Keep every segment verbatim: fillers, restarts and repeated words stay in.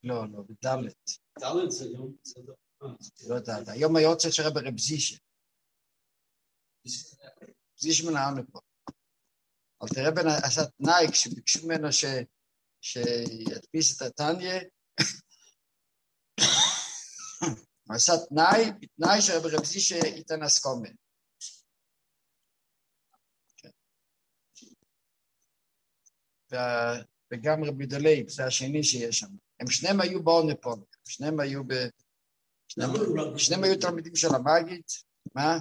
לא, לא, בדלת. דלת זה יום, זה לא דלת. היום היוצא שרה ברב זישה. זישה מנהל לפה. אבל תראה בן עשה תנאי, כשביקשו ממנו שידפיס את התניה, הוא עשה תנאי, בתנאי שרב רב זישה ייתן הסכומה. וגם רבי דלייב, זה השני שיש שם. הם שניהם היו באונפול, שניהם היו ב... שניהם היו תלמידים של המגיד. מה?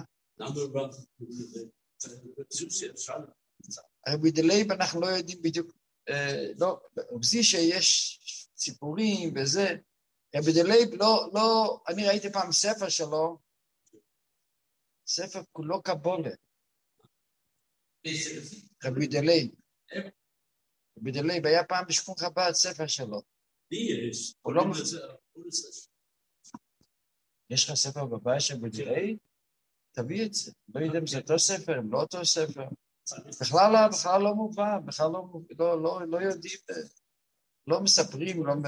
רבי דלייב אנחנו לא יודעים בדיוק, לא, רבי זישה יש סיפורים וזה, רבי דלייב לא, לא, אני ראיתי פעם ספר שלו, ספר כולו קבולה. רבי דלייב. רבי דלייב היה פעם בשכון חב"ד ספר שלו. הוא לא... יש לך ספר בבית של רבי דלייב? תביא את זה. לא יודע אם זה אותו ספר, אם לא אותו ספר. בכלל, בכלל לא מובן, בכלל לא, לא, לא, לא יודעים, לא מספרים, לא...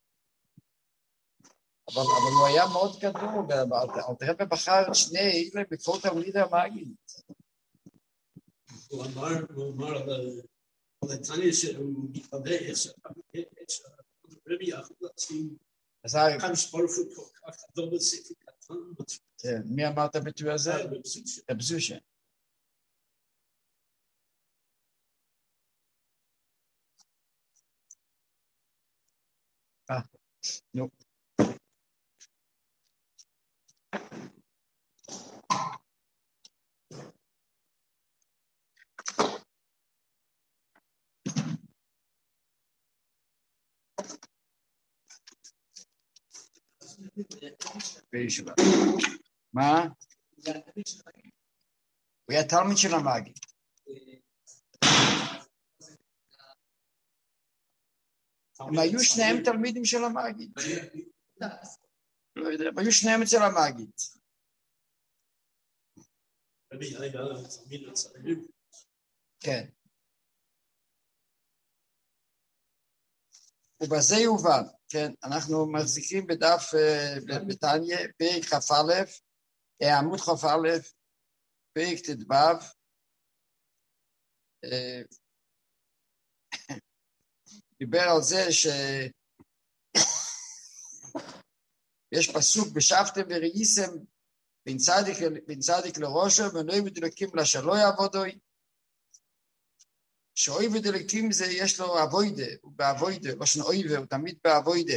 אבל, אבל הוא היה מאוד גדול, אבל תראה בבחר את שני אלה בכל תלמיד המגיד. הוא אמר, הוא אמר על התניה שהוא מתוודא, יש רבי יכול להצאים, כמה שפורפות כל כך, דובר ספר קטן. מי אמר את הביטוי הזה? רב זושה. אה, נו. בישיבה. מה? הוא היה תלמיד של המגיד. הם היו שניהם תלמידים של המגיד. לא יודע, הם היו שניהם אצל המגיד. כן. ובזה יובן, כן, אנחנו מחזיקים בדף בתניה, פרק כ"א, עמוד כ"א, פרק ט"ו, דיבר על זה שיש פסוק בשבתם וראיסם בין צדיק, בין צדיק לראשו ונוי ודלקים לה שלא יעבודוי, שאוי ודלקים זה יש לו אבוידה, הוא באבוידה, לא שנו אויבה, הוא תמיד באבוידה.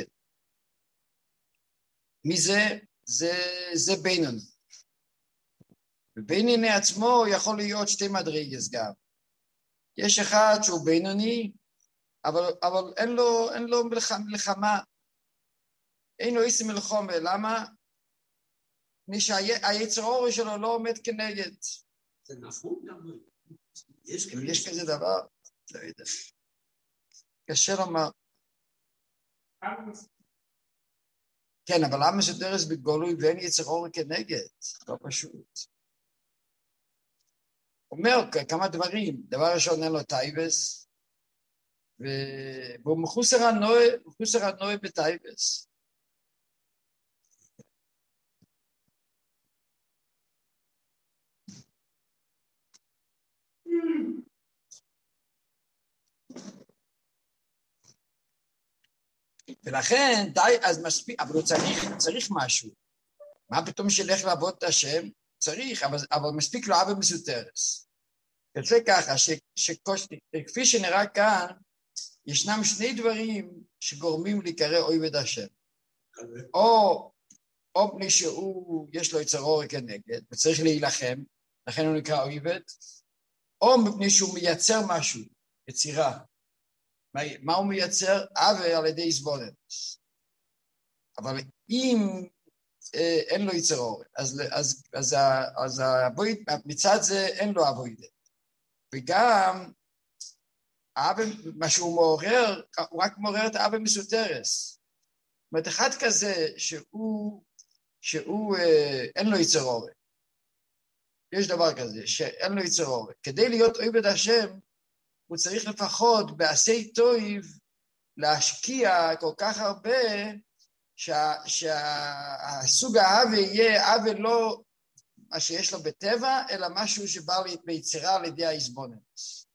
מי זה? זה, זה בינוני. ובינוני עצמו יכול להיות שתי מדרגות גם. יש אחד שהוא בינוני, אבל, אבל אין לו, אין לו מלחמה. אין לו איסי מלחמה. למה? מי שהיצר אורי שלו לא עומד כנגד. זה נכון גם. יש, יש כזה דבר, לא יודע. קשה לומר. כן, אבל למה שדרס בגולוי ואין יצר אורי כנגד? לא פשוט. אומר כמה דברים. דבר ראשון אין לו טייבס, והוא מחוסר הנוי, מחוסר הנוי בטייבס. ולכן די, אז מספיק, אבל הוא צריך, צריך משהו. מה פתאום שילך לעבוד את השם? צריך, אבל, אבל מספיק לו אבא מסותרס. יוצא ככה, ש, שכפי שנראה כאן, ישנם שני דברים שגורמים להיקרא אויבד השם. או, או בני שהוא, יש לו יצר אורי כנגד, וצריך להילחם, לכן הוא נקרא אויבד, או מפני שהוא מייצר משהו, יצירה. מה, מה הוא מייצר? אווה על ידי איזבוננס. אבל אם אה, אין לו יצר אורי, אז, אז, אז, אז הבויד, מצד זה אין לו אבוידה. וגם, האווה, מה שהוא מעורר, הוא רק מעורר את האווה מסותרס. זאת אומרת, אחד כזה שהוא, שהוא אה, אין לו יצר אורי. יש דבר כזה, שאין לו יצר אורי. כדי להיות עובד השם, הוא צריך לפחות בעשי טויב להשקיע כל כך הרבה, שהסוג העוול יהיה עוול לא מה שיש לו בטבע, אלא משהו שבא ביצירה על ידי האיזבוננס.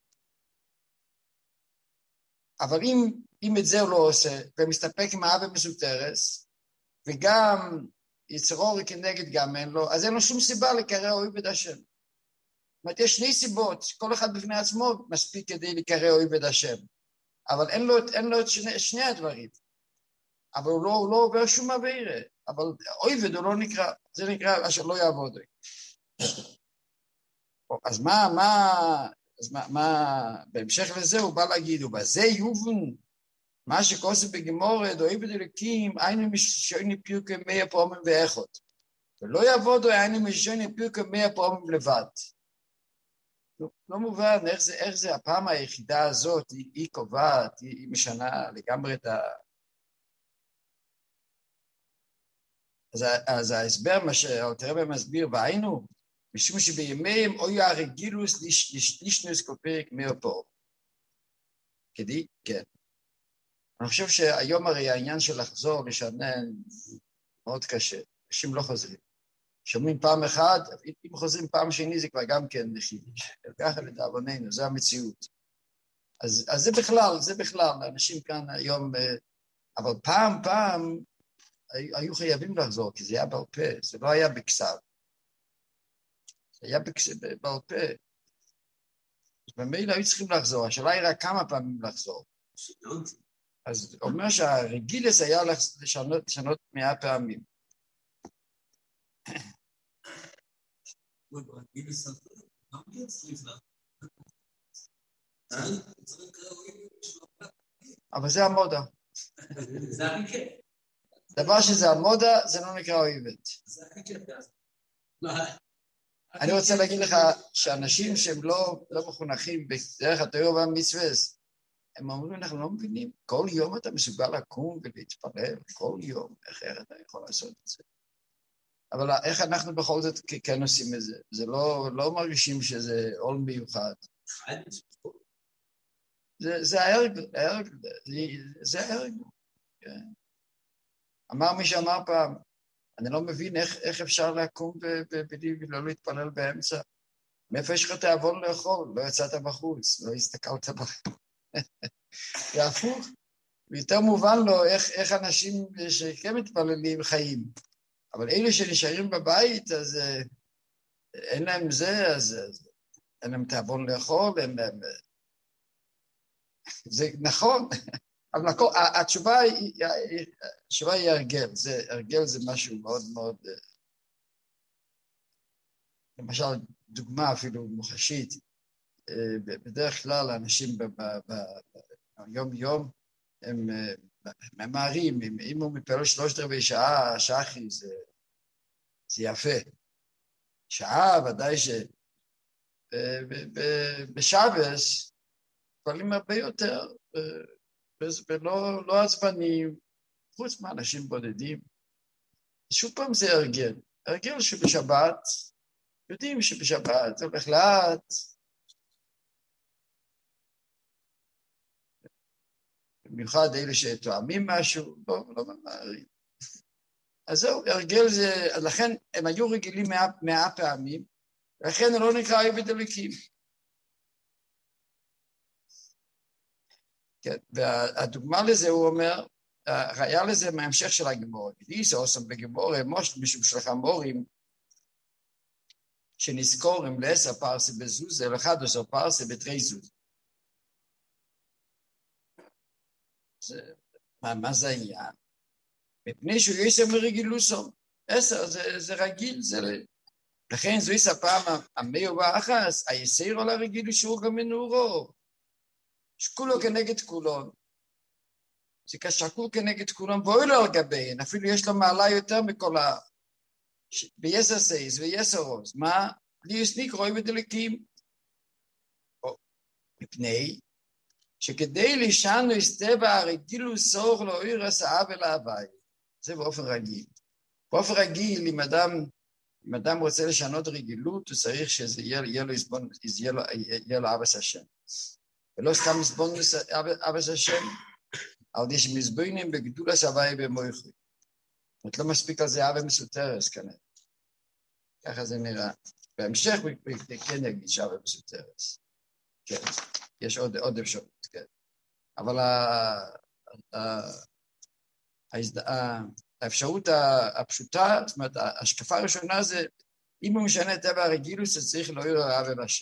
אבל אם, אם את זה הוא לא עושה, ומסתפק עם העוול מסותרס, וגם יצרו כנגד גם אין לו, אז אין לו שום סיבה לקרוא אוהב את השם. זאת אומרת, יש שני סיבות, כל אחד בפני עצמו מספיק כדי לקרוא אוהב את השם. אבל אין לו, אין לו את שני, שני הדברים. אבל הוא לא, הוא לא עובר שום עבירה. אבל אוהב הוא לא נקרא, זה נקרא אשר לא יעבוד. אז מה, מה, אז מה, מה, בהמשך לזה הוא בא להגיד, ובזה יובן, מה שכוסף בגמורת, אוהב את אלוקים, היינו מששוני פירקי מאה פעמים ואחות. ולא יעבודו, היינו מששוני פירקי מאה פעמים לבד. לא, לא מובן איך זה, איך זה הפעם היחידה הזאת, היא, היא קובעת, היא, היא משנה לגמרי את ה... אז, אז ההסבר, מה שהאלתר מסביר, והיינו, משום שבימיהם אוי הרגילוס לישנוס כל פרק מאה פעמים. כדי, כן. אני חושב שהיום הרי העניין של לחזור, לשנן, מאוד קשה. אנשים לא חוזרים. שומעים פעם אחת, אם חוזרים פעם שני, זה כבר גם כן חידוש. ככה לדאבוננו, זה המציאות. אז, אז זה בכלל, זה בכלל, אנשים כאן היום, אבל פעם, פעם, היו חייבים לחזור, כי זה היה בעל פה, זה לא היה בכסף. זה היה בעל פה. במילא היו צריכים לחזור, השאלה היא רק כמה פעמים לחזור. אז אומר שהרגילס היה לשנות, לשנות מאה פעמים. אבל זה המודה. דבר שזה המודה, זה לא נקרא אוהבת. אני רוצה להגיד לך שאנשים שהם לא, לא מחונכים בדרך התורה והמצוות, הם אומרים, אנחנו לא מבינים, כל יום אתה מסוגל לקום ולהתפלל, כל יום, איך, איך אתה יכול לעשות את זה? אבל איך אנחנו בכל זאת כן עושים את זה? זה לא, לא מרגישים שזה עול מיוחד. זה, זה הערג, הערג, זה הערג. כן. אמר מי שאמר פעם, אני לא מבין איך, איך אפשר לקום בלי ולא להתפלל באמצע. מאיפה יש לך תיאבון לאכול? לא יצאת בחוץ, לא הסתכלת בחוץ. זה הפוך. ויותר מובן לו איך, איך אנשים שכן מתפללים חיים. אבל אלה שנשארים בבית, אז אין להם זה, אז אין להם תיאבון לאכול, אין להם... זה נכון, אבל התשובה היא, התשובה היא הרגל, זה, הרגל זה משהו מאוד מאוד, למשל דוגמה אפילו מוחשית, בדרך כלל האנשים ביום יום הם ממהרים, אם הוא מתפלל שלושת רבעי שעה, שחי, זה, זה יפה. שעה ודאי שבשבס מתפללים הרבה יותר, ולא לא עצבנים, חוץ מאנשים בודדים. שוב פעם זה הרגל. הרגל שבשבת, יודעים שבשבת זה הולך לאט, במיוחד אלה שתואמים משהו, לא, לא ממהרים. אז זהו, הרגל זה, לכן הם היו רגילים מאה, מאה פעמים, ולכן זה לא נקרא עבד אלוקים. כן, והדוגמה לזה הוא אומר, ראיה לזה מההמשך של הגמור, גיליס עושים בגמור, מושל משום שלך מורים, שנזכורים לעשר פרסי בזוזה, לאחד עשר פרסי בתרי זוז. זה, מה, מה זה העניין? מפני שהוא יסר מרגילוסו, עשר, זה, זה רגיל, זה... לכן זו יסר פעם המאו ואחס, היסר על הרגיל שהוא גם מנורו. שקולו כנגד כולון. זה כשקול כנגד כולון, ואוי לו על גביהן, אפילו יש לו מעלה יותר מכל ה... ביסר סייס ויסר עוז. מה? לי יסניק רואי בדלקים. מפני שכדי לשנו הסתבע הרגילו סוך לא עיר עשה עוול להווי. זה באופן רגיל. באופן רגיל, אם אדם, אם אדם רוצה לשנות רגילות, הוא צריך שזה יהיה, יהיה לו יסבון, יהיה לו, יהיה לו אבס השם. ולא סתם יסבון אבס השם, על די שמזבוינים בגדול הסוואי במויכוי. זאת אומרת, לא מספיק על זה אהבה מסותרס כנראה. ככה זה נראה. בהמשך כן יגיד שאהבה מסותרס. כן, יש עוד, עוד אפשרות, כן. אבל האפשרות הפשוטה, זאת אומרת, ההשקפה הראשונה זה, אם הוא משנה את טבע הרגילות, זה צריך לא יראה אהבה בהשם.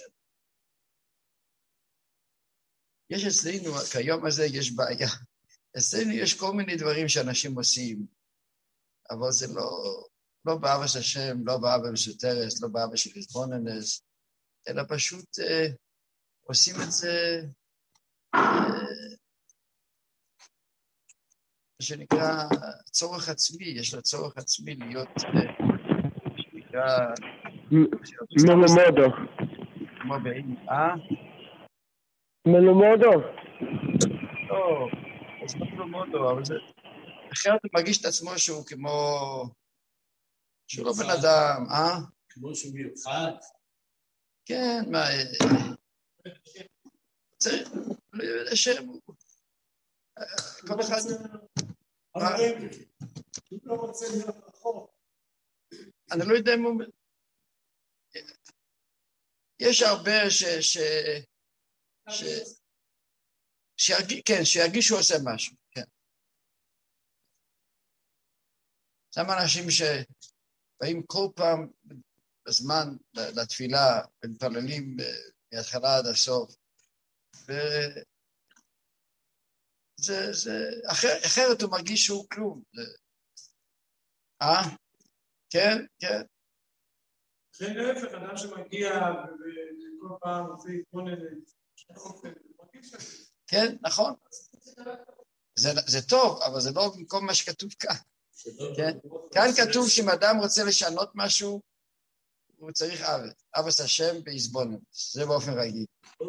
יש אצלנו, כיום הזה יש בעיה. אצלנו יש כל מיני דברים שאנשים עושים, אבל זה לא, לא באהבה של השם, לא באהבה מסותרס, לא באהבה של התבוננות, אלא פשוט אה, עושים את זה, אה, שנקרא צורך עצמי, יש לו צורך עצמי להיות, אה, שנקרא... מלומדו. כמו בעין, אה? מלומדו. לא, זה לא מלומדו, אבל זה... אחרת הוא מרגיש את עצמו שהוא כמו... שהוא לא בן אדם, אה? כמו שהוא מיוחד. כן, מה... צריך... לשם... כל אחד... הוא לא רוצה להיות רחוק. אני לא יודע אם הוא... יש הרבה ש... ש... ש... שירגיש, כן, שירגיש שהוא עושה משהו, כן. שם אנשים שבאים כל פעם בזמן לתפילה, ומתפללים מההתחלה עד הסוף, וזה, זה, אחר, אחרת הוא מרגיש שהוא כלום. אה? כן, כן. זה להפך, אדם שמגיע וכל פעם עושה התבוננות, כן, נכון. זה, זה טוב, אבל זה לא במקום מה שכתוב כאן. כן? כאן כתוב שאם אדם רוצה לשנות משהו, הוא צריך אהבה. אהבת השם בהתבוננות. זה באופן רגיל.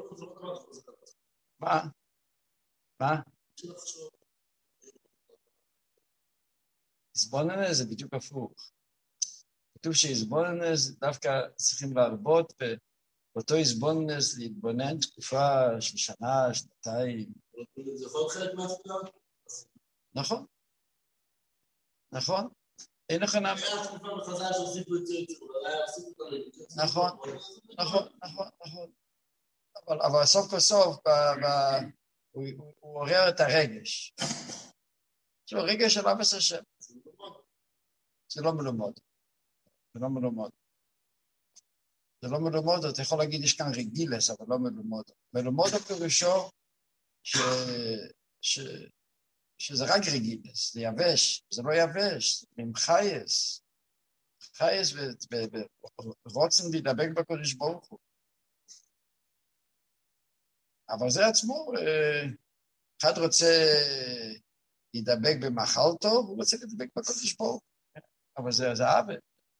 מה? מה? התבוננות זה בדיוק הפוך. כתוב שהתבוננות דווקא צריכים להרבות באותו התבוננות להתבונן תקופה של שנה, שנתיים. זה יכול חלק מהתפילה? נכון. נכון. אין לך נאמר. נכון, נכון, נכון, נכון. אבל סוף כל סוף הוא עורר את הרגש. יש לו רגש של אהבת השם. זה לא מלומד. זה לא מלומד. זה לא מלומד, אתה יכול להגיד, יש כאן רגילס, אבל לא מלומד. מלומד הפירושו שזה רק רגילס, זה יבש, זה לא יבש, זה עם חייס. חייס ורוצן להידבק בקודש ברוך הוא. אבל זה עצמו, אחד רוצה להידבק במאכל טוב, הוא רוצה להידבק בקודש ברוך הוא. אבל זה אהבה.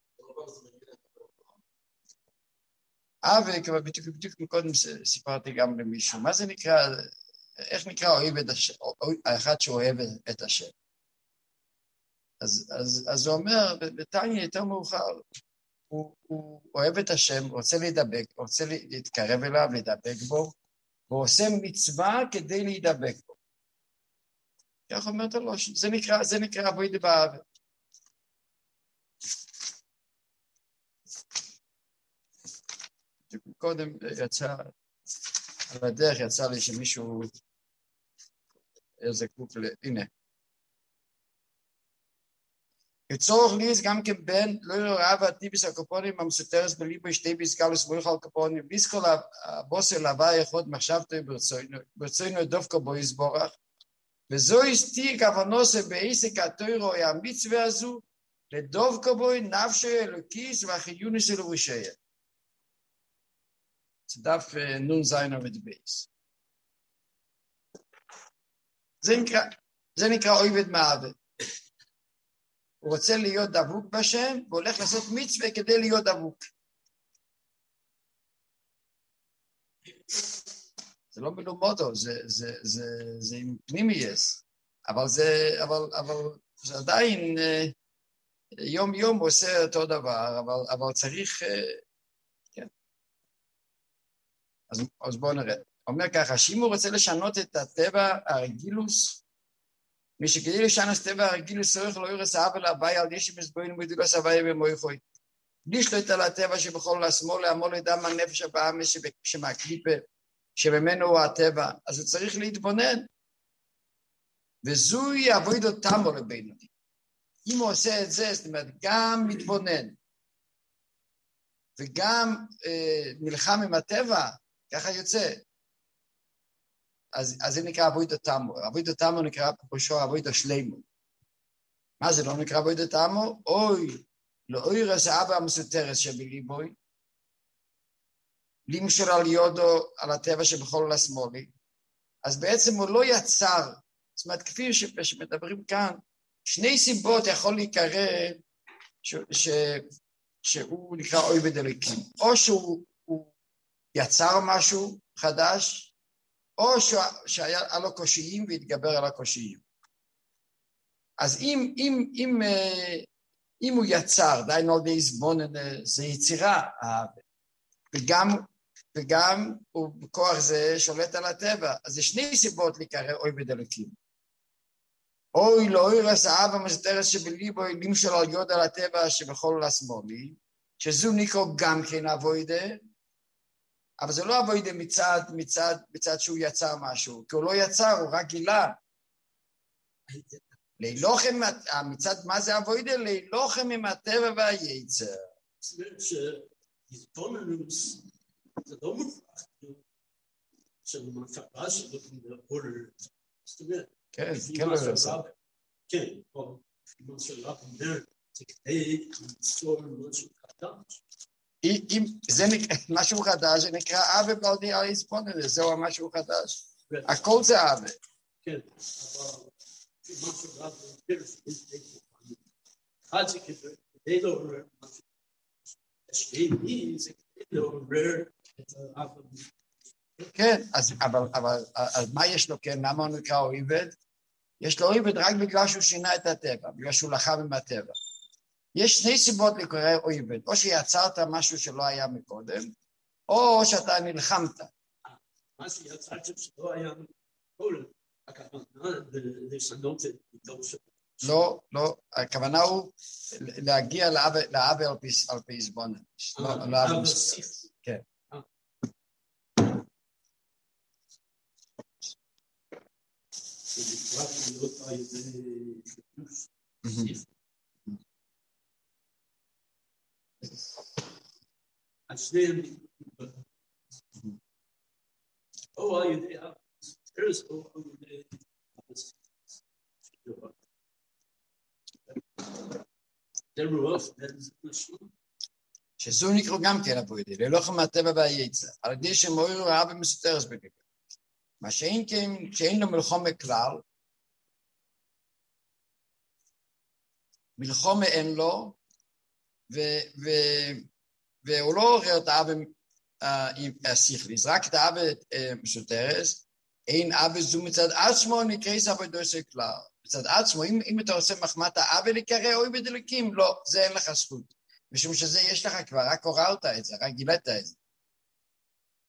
אהבה, כבר בדיוק, בדיוק מקודם סיפרתי גם למישהו, מה זה נקרא, איך נקרא אוהב את השם, האחד שאוהב את השם. אז, אז, אז הוא אומר, בתניא יותר מאוחר, הוא, הוא אוהב את השם, רוצה להידבק, רוצה להתקרב אליו, להידבק בו, והוא עושה מצווה כדי להידבק בו. כך אומרת לו, זה נקרא, זה נקרא עבודה באהבה. קודם יצא, על הדרך יצא לי שמישהו זקוק ל... הנה. כצורך ליס גם כבן, לא יראה והטיביס הקופונים המסותרס בליבו שתי ביסקלוס מויך על קופונים, ביסקול הבוסר להווה יכול מחשבתו ברצוינו דווקא בו יסבורך, וזו הסתיר כוונוסה בעסק התוירו המצווה הזו, לדווקא בו נפשו אלוקיס והחיונס אלוהושיה. זה דף נון זין עמד בייס. זה נקרא, זה נקרא אוהבת מאהבה. הוא רוצה להיות דבוק בשם, והולך לעשות מצווה כדי להיות דבוק. זה לא מלומדו, זה, זה, זה, זה עם פנימייס. אבל זה, אבל, אבל זה עדיין יום יום עושה אותו דבר, אבל, אבל צריך, כן. אז, אז בואו נראה. אומר ככה, שאם הוא רוצה לשנות את הטבע, הרגילוס, מי שכדי לשנס טבע הרגיל לצורך לא ירס העוול הבאי על ישי מסבוין ומדולו סבאי ומויכוי. לשלוט על הטבע שבכל השמאל לעמול לדם הנפש הבאה שמהקליפה, שממנו הוא הטבע, אז הוא צריך להתבונן. וזוהי עבודת תמו לבינוני. אם הוא עושה את זה, זאת אומרת, גם מתבונן, וגם אה, נלחם עם הטבע, ככה יוצא. אז, אז זה נקרא עבודת תמו. עבודת תמו נקרא פרושו עבודת שלמו. מה זה לא נקרא עבודת תמו? אוי, לא אוי רסה אבא המסותרס שבליבוי, למשול על יודו, על הטבע שבכל השמאלי, אז בעצם הוא לא יצר, זאת אומרת, כפי שמדברים כאן, שני סיבות יכול להיקרא ש, ש, שהוא נקרא אוי בדליקים, או שהוא יצר משהו חדש, או שהיה לו קושיים והתגבר על הקושיים. אז אם, אם, אם, אם הוא יצר, די נולדי זבונן, זה יצירה, וגם, וגם הוא בכוח זה שולט על הטבע, אז יש שני סיבות להיקרא אוי בדליקים. אוי לא אוי רסעה במסתרס שבליבו למשול על יוד על הטבע שבכל השמאלי, שזו נקרא גם כן אבוידה, אבל זה לא אבוידה מצד, מצד, מצד שהוא יצר משהו, כי הוא לא יצר, הוא רק גילה. לילוכם, מצד מה זה אבוידה? לילוכם עם הטבע והייצר. זאת אומרת שהתבוננוס, זה לא מופך, של מטרה שלו כמדבר, זאת אומרת, כן, כן לא יוצא. כן, אבל מה שרב אומר, זה כדי ליצור משהו חדש. אם זה משהו חדש, זה נקרא אבא בלדי על איספונן, זהו משהו חדש. הכל זה אבא. כן, אבל מה שרב אומר, אחד זה כדי לעורר משהו. השני זה כדי לעורר את האבא. כן, אבל מה יש לו כן? למה הוא נקרא אויבד? יש לו אויבד רק בגלל שהוא שינה את הטבע, בגלל שהוא לחם עם הטבע. יש שני סיבות לקרוא אויבד, או שיצרת משהו שלא היה מקודם, או שאתה נלחמת. מה שיצרת שלא היה מקודם, הכוונה לשנות את ביתו שלו. לא, לא, הכוונה הוא להגיע לאבא על פי זבונן. לאבא סיף. כן. רק להיות על ידי חיפוש. אז שניהם או על ידי אבס, או על ידי אבס. זה רוח, זה נשמע. שזו נקרא גם כן אבוידה, ללוחם מהטבע והייצר, על ידי שמוירו האבא מסותרס בליבו. מה שאין כן, שאין לו מלחומה כלל, מלחומה אין לו, ו- ו- והוא לא עורר את האבא השיכליס, רק את האבא מסותרס, אין אבא זו מצד עצמו נקרא סבודו של כלל. מצד עצמו, אם, אם אתה עושה מחמת האבא לקרא אוי בדלקים, לא, זה אין לך זכות. משום שזה יש לך כבר, רק הוררת את זה, רק גילת את זה.